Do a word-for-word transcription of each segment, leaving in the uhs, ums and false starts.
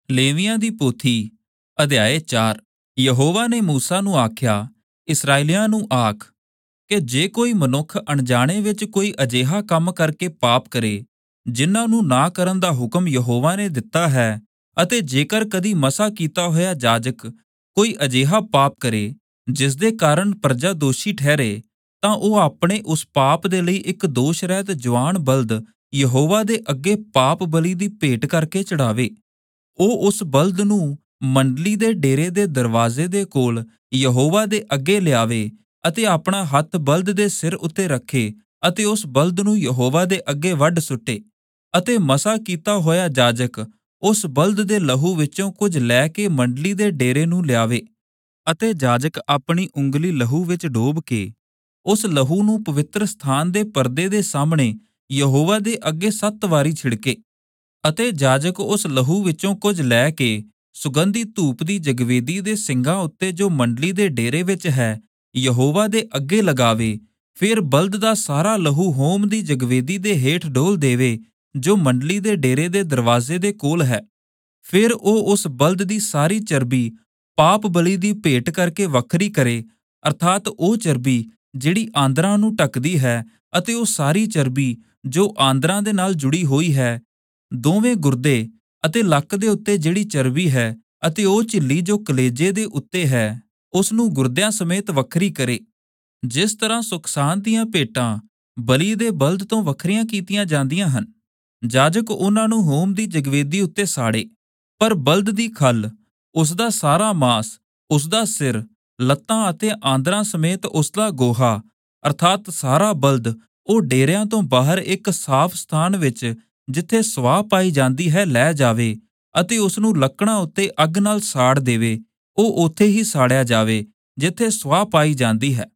ਲੇਵੀਆਂ ਦੀ ਪੋਥੀ ਅਧਿਆਇ ਚਾਰ। ਯਹੋਵਾ ਨੇ ਮੂਸਾ ਨੂੰ ਆਖਿਆ, ਇਸਰਾਏਲੀਆਂ ਨੂੰ ਆਖ ਕਿ ਜੇ ਕੋਈ ਮਨੁੱਖ ਅਣਜਾਣੇ ਵਿੱਚ ਕੋਈ ਅਜਿਹਾ ਕੰਮ ਕਰਕੇ ਪਾਪ ਕਰੇ ਜਿਨ੍ਹਾਂ ਨੂੰ ਨਾ ਕਰਨ ਦਾ ਹੁਕਮ ਯਹੋਵਾ ਨੇ ਦਿੱਤਾ ਹੈ, ਅਤੇ ਜੇਕਰ ਕਦੀ ਮਸਾ ਕੀਤਾ ਹੋਇਆ ਜਾਜਕ ਕੋਈ ਅਜਿਹਾ ਪਾਪ ਕਰੇ ਜਿਸ ਦੇ ਕਾਰਨ ਪ੍ਰਜਾ ਦੋਸ਼ੀ ਠਹਿਰੇ, ਤਾਂ ਉਹ ਆਪਣੇ ਉਸ ਪਾਪ ਦੇ ਲਈ ਇੱਕ ਦੋਸ਼ ਰਹਿਤ ਜਵਾਨ ਬਲਦ ਯਹੋਵਾ ਦੇ ਅੱਗੇ ਪਾਪ ਬਲੀ ਦੀ ਭੇਟ ਕਰਕੇ ਚੜਾਵੇ। ਉਹ ਉਸ ਬਲਦ ਨੂੰ ਮੰਡਲੀ ਦੇ ਡੇਰੇ ਦੇ ਦਰਵਾਜ਼ੇ ਦੇ ਕੋਲ ਯਹੋਵਾ ਦੇ ਅੱਗੇ ਲਿਆਵੇ ਅਤੇ ਆਪਣਾ ਹੱਥ ਬਲਦ ਦੇ ਸਿਰ ਉੱਤੇ ਰੱਖੇ ਅਤੇ ਉਸ ਬਲਦ ਨੂੰ ਯਹੋਵਾ ਦੇ ਅੱਗੇ ਵੱਢ ਸੁੱਟੇ। ਅਤੇ ਮਸਾ ਕੀਤਾ ਹੋਇਆ ਜਾਜਕ ਉਸ ਬਲਦ ਦੇ ਲਹੂ ਵਿੱਚੋਂ ਕੁਝ ਲੈ ਕੇ ਮੰਡਲੀ ਦੇ ਡੇਰੇ ਨੂੰ ਲਿਆਵੇ, ਅਤੇ ਜਾਜਕ ਆਪਣੀ ਉਂਗਲੀ ਲਹੂ ਵਿੱਚ ਡੋਬ ਕੇ ਉਸ ਲਹੂ ਨੂੰ ਪਵਿੱਤਰ ਸਥਾਨ ਦੇ ਪਰਦੇ ਦੇ ਸਾਹਮਣੇ ਯਹੋਵਾ ਦੇ ਅੱਗੇ ਸੱਤ ਵਾਰੀ ਛਿੜਕੇ। ਅਤੇ ਜਾਜਕ ਉਸ ਲਹੂ ਵਿੱਚੋਂ ਕੁਝ ਲੈ ਕੇ ਸੁਗੰਧੀ ਧੂਪ ਦੀ ਜਗਵੇਦੀ ਦੇ ਸਿੰਗਾਂ ਉੱਤੇ ਜੋ ਮੰਡਲੀ ਦੇ ਡੇਰੇ ਵਿੱਚ ਹੈ ਯਹੋਵਾ ਦੇ ਅੱਗੇ ਲਗਾਵੇ। ਫਿਰ ਬਲਦ ਦਾ ਸਾਰਾ ਲਹੂ ਹੋਮ ਦੀ ਜਗਵੇਦੀ ਦੇ ਹੇਠ ਡੋਲ ਦੇਵੇ ਜੋ ਮੰਡਲੀ ਦੇ ਡੇਰੇ ਦੇ ਦਰਵਾਜ਼ੇ ਦੇ ਕੋਲ ਹੈ। ਫਿਰ ਉਹ ਉਸ ਬਲਦ ਦੀ ਸਾਰੀ ਚਰਬੀ ਪਾਪ ਬਲੀ ਦੀ ਭੇਟ ਕਰਕੇ ਵੱਖਰੀ ਕਰੇ, ਅਰਥਾਤ ਉਹ ਚਰਬੀ ਜਿਹੜੀ ਆਂਦਰਾਂ ਨੂੰ ਢੱਕਦੀ ਹੈ ਅਤੇ ਉਹ ਸਾਰੀ ਚਰਬੀ ਜੋ ਆਂਦਰਾਂ ਦੇ ਨਾਲ ਜੁੜੀ ਹੋਈ ਹੈ, ਦੋਵੇਂ ਗੁਰਦੇ ਅਤੇ ਲੱਕ ਦੇ ਉੱਤੇ ਜਿਹੜੀ ਚਰਬੀ ਹੈ ਅਤੇ ਉਹ ਝਿੱਲੀ ਜੋ ਕਲੇਜੇ ਦੇ ਉੱਤੇ ਹੈ, ਉਸ ਨੂੰ ਗੁਰਦਿਆਂ ਸਮੇਤ ਵੱਖਰੀ ਕਰੇ। ਜਿਸ ਤਰ੍ਹਾਂ ਸੁਖਸਾਨ ਦੀਆਂ ਭੇਟਾਂ ਬਲੀ ਦੇ ਬਲਦ ਤੋਂ ਵੱਖਰੀਆਂ ਕੀਤੀਆਂ ਜਾਂਦੀਆਂ ਹਨ, ਜਾਜਕ ਉਹਨਾਂ ਨੂੰ ਹੋਮ ਦੀ ਜਗਵੇਦੀ ਉੱਤੇ ਸਾੜੇ। ਪਰ ਬਲਦ ਦੀ ਖੱਲ, ਉਸਦਾ ਸਾਰਾ ਮਾਸ, ਉਸਦਾ ਸਿਰ, ਲੱਤਾਂ ਅਤੇ ਆਂਦਰਾਂ ਸਮੇਤ ਉਸਦਾ ਗੋਹਾ, ਅਰਥਾਤ ਸਾਰਾ ਬਲਦ ਉਹ ਡੇਰਿਆਂ ਤੋਂ ਬਾਹਰ ਇੱਕ ਸਾਫ਼ ਸਥਾਨ ਵਿੱਚ ਜਿੱਥੇ ਸਵਾਹ ਪਾਈ ਜਾਂਦੀ ਹੈ ਲੈ ਜਾਵੇ ਅਤੇ ਉਸ ਨੂੰ ਲੱਕੜਾਂ ਉੱਤੇ ਅੱਗ ਨਾਲ ਸਾੜ ਦੇਵੇ। ਉਹ ਉੱਥੇ ਹੀ ਸਾੜਿਆ ਜਾਵੇ ਜਿੱਥੇ ਸਵਾਹ ਪਾਈ ਜਾਂਦੀ ਹੈ।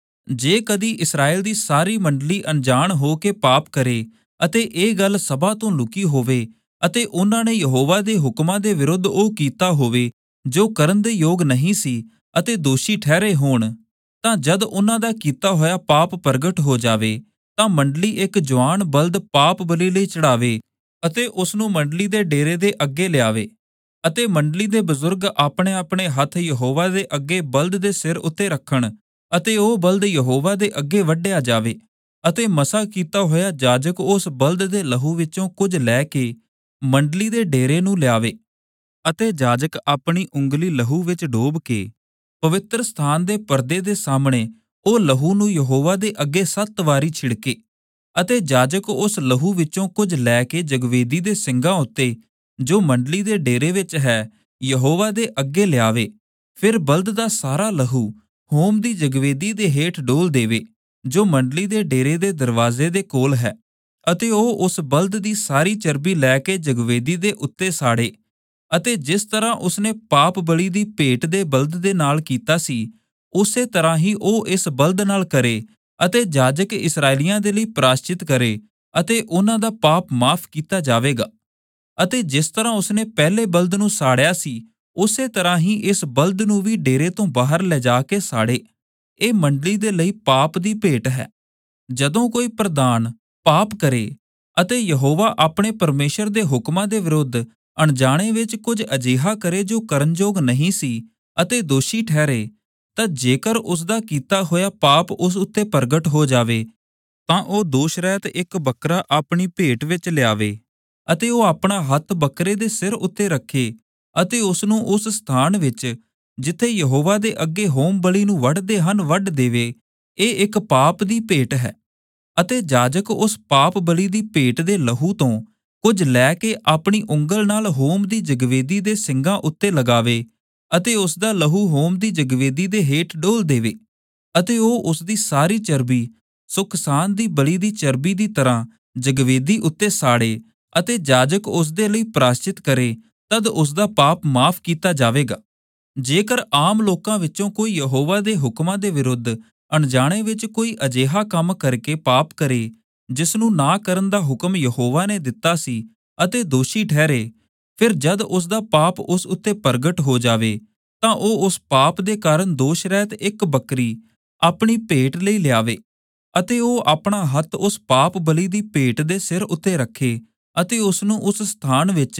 ਜੇ ਕਦੀ ਇਸਰਾਏਲ ਦੀ ਸਾਰੀ ਮੰਡਲੀ ਅਣਜਾਣ ਹੋ ਕੇ ਪਾਪ ਕਰੇ ਅਤੇ ਇਹ ਗੱਲ ਸਭਾ ਤੋਂ ਲੁਕੀ ਹੋਵੇ ਅਤੇ ਉਹਨਾਂ ਨੇ ਯਹੋਵਾ ਦੇ ਹੁਕਮਾਂ ਦੇ ਵਿਰੁੱਧ ਉਹ ਕੀਤਾ ਹੋਵੇ ਜੋ ਕਰਨ ਦੇ ਯੋਗ ਨਹੀਂ ਸੀ ਅਤੇ ਦੋਸ਼ੀ ਠਹਿਰੇ ਹੋਣ, ਤਾਂ ਜਦ ਉਹਨਾਂ ਦਾ ਕੀਤਾ ਹੋਇਆ ਪਾਪ ਪ੍ਰਗਟ ਹੋ ਜਾਵੇ ਤਾਂ ਮੰਡਲੀ ਇੱਕ ਜਵਾਨ ਬਲਦ ਪਾਪ ਬਲੀ ਲਈ ਚੜਾਵੇ ਅਤੇ ਉਸ ਨੂੰ ਮੰਡਲੀ ਦੇ ਡੇਰੇ ਦੇ ਅੱਗੇ ਲਿਆਵੇ। ਅਤੇ ਮੰਡਲੀ ਦੇ ਬਜ਼ੁਰਗ ਆਪਣੇ ਆਪਣੇ ਹੱਥ ਯਹੋਵਾ ਦੇ ਅੱਗੇ ਬਲਦ ਦੇ ਸਿਰ ਉੱਤੇ ਰੱਖਣ ਅਤੇ ਉਹ ਬਲਦ ਯਹੋਵਾ ਦੇ ਅੱਗੇ ਵੱਢਿਆ ਜਾਵੇ। ਅਤੇ ਮਸਾ ਕੀਤਾ ਹੋਇਆ ਜਾਜਕ ਉਸ ਬਲਦ ਦੇ ਲਹੂ ਵਿੱਚੋਂ ਕੁਝ ਲੈ ਕੇ ਮੰਡਲੀ ਦੇ ਡੇਰੇ ਨੂੰ ਲਿਆਵੇ, ਅਤੇ ਜਾਜਕ ਆਪਣੀ ਉਂਗਲੀ ਲਹੂ ਵਿੱਚ ਡੋਬ ਕੇ ਪਵਿੱਤਰ ਸਥਾਨ ਦੇ ਪਰਦੇ ਦੇ ਸਾਹਮਣੇ ਉਹ ਲਹੂ ਨੂੰ ਯਹੋਵਾ ਦੇ ਅੱਗੇ ਸੱਤ ਵਾਰੀ ਛਿੜਕੇ। ਅਤੇ ਜਾਜਕ ਉਸ ਲਹੂ ਵਿੱਚੋਂ ਕੁਝ ਲੈ ਕੇ ਜਗਵੇਦੀ ਦੇ ਸਿੰਗਾਂ ਉੱਤੇ ਜੋ ਮੰਡਲੀ ਦੇ ਡੇਰੇ ਵਿੱਚ ਹੈ ਯਹੋਵਾ ਦੇ ਅੱਗੇ ਲਿਆਵੇ। ਫਿਰ ਬਲਦ ਦਾ ਸਾਰਾ ਲਹੂ ਹੋਮ ਦੀ ਜਗਵੇਦੀ ਦੇ ਹੇਠ ਡੋਲ ਦੇਵੇ ਜੋ ਮੰਡਲੀ ਦੇ ਡੇਰੇ ਦੇ ਦਰਵਾਜ਼ੇ ਦੇ ਕੋਲ ਹੈ, ਅਤੇ ਉਹ ਉਸ ਬਲਦ ਦੀ ਸਾਰੀ ਚਰਬੀ ਲੈ ਕੇ ਜਗਵੇਦੀ ਦੇ ਉੱਤੇ ਸਾੜੇ। ਅਤੇ ਜਿਸ ਤਰ੍ਹਾਂ ਉਸਨੇ ਪਾਪ ਬਲੀ ਦੀ ਭੇਟ ਦੇ ਬਲਦ ਦੇ ਨਾਲ ਕੀਤਾ ਸੀ, ਉਸੇ ਤਰ੍ਹਾਂ ਹੀ ਉਹ ਇਸ ਬਲਦ ਨਾਲ ਕਰੇ, ਅਤੇ ਜਾਜਕ ਇਸਰਾਏਲੀਆਂ ਦੇ ਲਈ ਪ੍ਰਾਸ਼ਚਿਤ ਕਰੇ ਅਤੇ ਉਹਨਾਂ ਦਾ ਪਾਪ ਮਾਫ਼ ਕੀਤਾ ਜਾਵੇਗਾ। ਅਤੇ ਜਿਸ ਤਰ੍ਹਾਂ ਉਸਨੇ ਪਹਿਲੇ ਬਲਦ ਨੂੰ ਸਾੜਿਆ ਸੀ, ਉਸੇ ਤਰ੍ਹਾਂ ਹੀ ਇਸ ਬਲਦ ਨੂੰ ਵੀ ਡੇਰੇ ਤੋਂ ਬਾਹਰ ਲਿਜਾ ਕੇ ਸਾੜੇ। ਇਹ ਮੰਡਲੀ ਦੇ ਲਈ ਪਾਪ ਦੀ ਭੇਟ ਹੈ। ਜਦੋਂ ਕੋਈ ਪ੍ਰਧਾਨ ਪਾਪ ਕਰੇ ਅਤੇ ਯਹੋਵਾ ਆਪਣੇ ਪਰਮੇਸ਼ਰ ਦੇ ਹੁਕਮਾਂ ਦੇ ਵਿਰੁੱਧ ਅਣਜਾਣੇ ਵਿੱਚ ਕੁਝ ਅਜਿਹਾ ਕਰੇ ਜੋ ਕਰਨਯੋਗ ਨਹੀਂ ਸੀ ਅਤੇ ਦੋਸ਼ੀ ਠਹਿਰੇ, ਤਾਂ ਜੇਕਰ ਉਸਦਾ ਕੀਤਾ ਹੋਇਆ ਪਾਪ ਉਸ ਉੱਤੇ ਪ੍ਰਗਟ ਹੋ ਜਾਵੇ, ਤਾਂ ਉਹ ਦੋਸ਼ ਰਹਿਤ ਇੱਕ ਬੱਕਰਾ ਆਪਣੀ ਭੇਟ ਵਿੱਚ ਲਿਆਵੇ ਅਤੇ ਉਹ ਆਪਣਾ ਹੱਥ ਬੱਕਰੇ ਦੇ ਸਿਰ ਉੱਤੇ ਰੱਖੇ ਅਤੇ ਉਸ ਨੂੰ ਉਸ ਸਥਾਨ ਵਿੱਚ ਜਿੱਥੇ ਯਹੋਵਾ ਦੇ ਅੱਗੇ ਹੋਮ ਬਲੀ ਨੂੰ ਵੱਢਦੇ ਹਨ ਵੱਢ ਦੇਵੇ। ਇਹ ਇੱਕ ਪਾਪ ਦੀ ਭੇਟ ਹੈ। ਅਤੇ ਜਾਜਕ ਉਸ ਪਾਪ ਬਲੀ ਦੀ ਭੇਟ ਦੇ ਲਹੂ ਤੋਂ ਕੁਝ ਲੈ ਕੇ ਆਪਣੀ ਉਂਗਲ ਨਾਲ ਹੋਮ ਦੀ ਜਗਵੇਦੀ ਦੇ ਸਿੰਗਾਂ ਉੱਤੇ ਲਗਾਵੇ ਅਤੇ ਉਸ ਦਾ ਲਹੂ ਹੋਮ ਦੀ ਜਗਵੇਦੀ ਦੇ ਹੇਠ ਡੋਲ ਦੇਵੇ। ਅਤੇ ਉਹ ਉਸ ਦੀ ਸਾਰੀ ਚਰਬੀ ਸੁਖਸਾਨ ਦੀ ਬਲੀ ਦੀ ਚਰਬੀ ਦੀ ਤਰ੍ਹਾਂ ਜਗਵੇਦੀ ਉੱਤੇ ਸਾੜੇ, ਅਤੇ ਜਾਜਕ ਉਸ ਦੇ ਲਈ ਪ੍ਰਾਸ਼ਚਿਤ ਕਰੇ, ਤਦ ਉਸ ਦਾ ਪਾਪ ਮਾਫ਼ ਕੀਤਾ ਜਾਵੇਗਾ। ਜੇਕਰ ਆਮ ਲੋਕਾਂ ਵਿੱਚੋਂ ਕੋਈ ਯਹੋਵਾ ਦੇ ਹੁਕਮਾਂ ਦੇ ਵਿਰੁੱਧ ਅਣਜਾਣੇ ਵਿੱਚ ਕੋਈ ਅਜਿਹਾ ਕੰਮ ਕਰਕੇ ਪਾਪ ਕਰੇ ਜਿਸ ਨੂੰ ਨਾ ਕਰਨ ਦਾ ਹੁਕਮ ਯਹੋਵਾ ਨੇ ਦਿੱਤਾ ਸੀ ਅਤੇ ਦੋਸ਼ੀ ਠਹਿਰੇ, ਫਿਰ ਜਦ ਉਸ ਦਾ ਪਾਪ ਉਸ ਉੱਤੇ ਪ੍ਰਗਟ ਹੋ ਜਾਵੇ, ਤਾਂ ਉਹ ਉਸ ਪਾਪ ਦੇ ਕਾਰਨ ਦੋਸ਼ ਰਹਿਤ ਇੱਕ ਬੱਕਰੀ ਆਪਣੀ ਭੇਟ ਲਈ ਲਿਆਵੇ, ਅਤੇ ਉਹ ਆਪਣਾ ਹੱਥ ਉਸ ਪਾਪ ਬਲੀ ਦੀ ਭੇਟ ਦੇ ਸਿਰ ਉੱਤੇ ਰੱਖੇ ਅਤੇ ਉਸ ਨੂੰ ਉਸ ਸਥਾਨ ਵਿੱਚ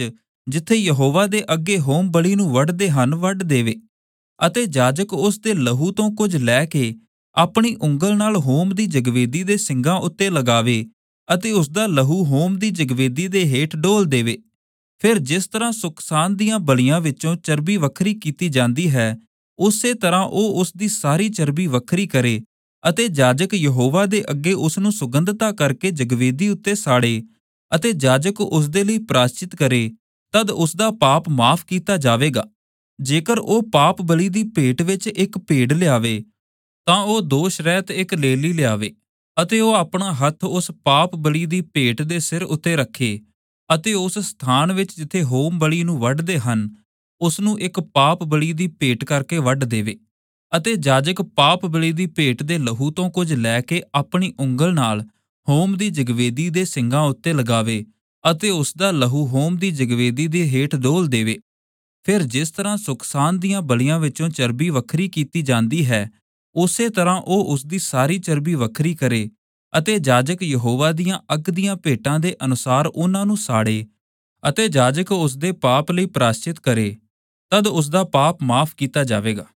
ਜਿੱਥੇ ਯਹੋਵਾ ਦੇ ਅੱਗੇ ਹੋਮ ਬਲੀ ਨੂੰ ਵੱਢਦੇ ਹਨ ਵੱਢ ਦੇਵੇ, ਅਤੇ ਜਾਜਕ ਉਸ ਦੇ ਲਹੂ ਤੋਂ ਕੁਝ ਲੈ ਕੇ ਆਪਣੀ ਉਂਗਲ ਨਾਲ ਹੋਮ ਦੀ ਜਗਵੇਦੀ ਦੇ ਸਿੰਗਾਂ ਉੱਤੇ ਲਗਾਵੇ ਅਤੇ ਉਸ ਦਾ ਲਹੂ ਹੋਮ ਦੀ ਜਗਵੇਦੀ ਦੇ ਹੇਠ ਡੋਲ ਦੇਵੇ। ਫਿਰ ਜਿਸ ਤਰ੍ਹਾਂ ਸੁਖਸਾਨ ਦੀਆਂ ਬਲੀਆਂ ਵਿੱਚੋਂ ਚਰਬੀ ਵੱਖਰੀ ਕੀਤੀ ਜਾਂਦੀ ਹੈ, ਉਸੇ ਤਰ੍ਹਾਂ ਉਹ ਉਸ ਦੀ ਸਾਰੀ ਚਰਬੀ ਵੱਖਰੀ ਕਰੇ ਅਤੇ ਜਾਜਕ ਯਹੋਵਾ ਦੇ ਅੱਗੇ ਉਸ ਨੂੰ ਸੁਗੰਧਤਾ ਕਰਕੇ ਜਗਵੇਦੀ ਉੱਤੇ ਸਾੜੇ ਅਤੇ ਜਾਜਕ ਉਸ ਦੇ ਲਈ ਪ੍ਰਾਸ਼ਚਿਤ ਕਰੇ, ਤਦ ਉਸ ਦਾ ਪਾਪ ਮਾਫ ਕੀਤਾ ਜਾਵੇਗਾ। ਜੇਕਰ ਉਹ ਪਾਪ ਬਲੀ ਦੀ ਭੇਟ ਵਿੱਚ ਇੱਕ ਭੇਡ ਲਿਆਵੇ, ਤਾਂ ਉਹ ਦੋਸ਼ ਰਹਿਤ ਇੱਕ ਲੇਲੀ ਲਿਆਵੇ ਅਤੇ ਉਹ ਆਪਣਾ ਹੱਥ ਉਸ ਪਾਪ ਬਲੀ ਦੀ ਭੇਟ ਦੇ ਸਿਰ ਉੱਤੇ ਰੱਖੇ ਅਤੇ ਉਸ ਸਥਾਨ ਵਿੱਚ ਜਿੱਥੇ ਹੋਮ ਬਲੀ ਨੂੰ ਵੱਢਦੇ ਹਨ, ਉਸ ਨੂੰ ਇੱਕ ਪਾਪ ਬਲੀ ਦੀ ਭੇਟ ਕਰਕੇ ਵੱਢ ਦੇਵੇ। ਅਤੇ ਜਾਜਕ ਪਾਪ ਬਲੀ ਦੀ ਭੇਟ ਦੇ ਲਹੂ ਤੋਂ ਕੁਝ ਲੈ ਕੇ ਆਪਣੀ ਉਂਗਲ ਨਾਲ ਹੋਮ ਦੀ ਜਗਵੇਦੀ ਦੇ ਸਿੰਗਾਂ ਉੱਤੇ ਲਗਾਵੇ ਅਤੇ ਉਸ ਦਾ ਲਹੂ ਹੋਮ ਦੀ ਜਗਵੇਦੀ ਦੇ ਹੇਠ ਡੋਲ ਦੇਵੇ। ਫਿਰ ਜਿਸ ਤਰ੍ਹਾਂ ਸੁਖਸਾਨ ਦੀਆਂ ਬਲੀਆਂ ਵਿੱਚੋਂ ਚਰਬੀ ਵੱਖਰੀ ਕੀਤੀ ਜਾਂਦੀ ਹੈ, ਉਸੇ ਤਰ੍ਹਾਂ ਉਹ ਉਸ ਦੀ ਸਾਰੀ ਚਰਬੀ ਵੱਖਰੀ ਕਰੇ ਅਤੇ ਜਾਜਕ ਯਹੋਵਾ ਦੀਆਂ ਅੱਗ ਦੀਆਂ ਭੇਟਾਂ ਦੇ ਅਨੁਸਾਰ ਉਹਨਾਂ ਨੂੰ ਸਾੜੇ ਅਤੇ ਜਾਜਕ ਉਸ ਦੇ ਪਾਪ ਲਈ ਪ੍ਰਾਸ਼ਚਿਤ ਕਰੇ, ਤਦ ਉਸ ਦਾ ਪਾਪ ਮਾਫ ਕੀਤਾ ਜਾਵੇਗਾ।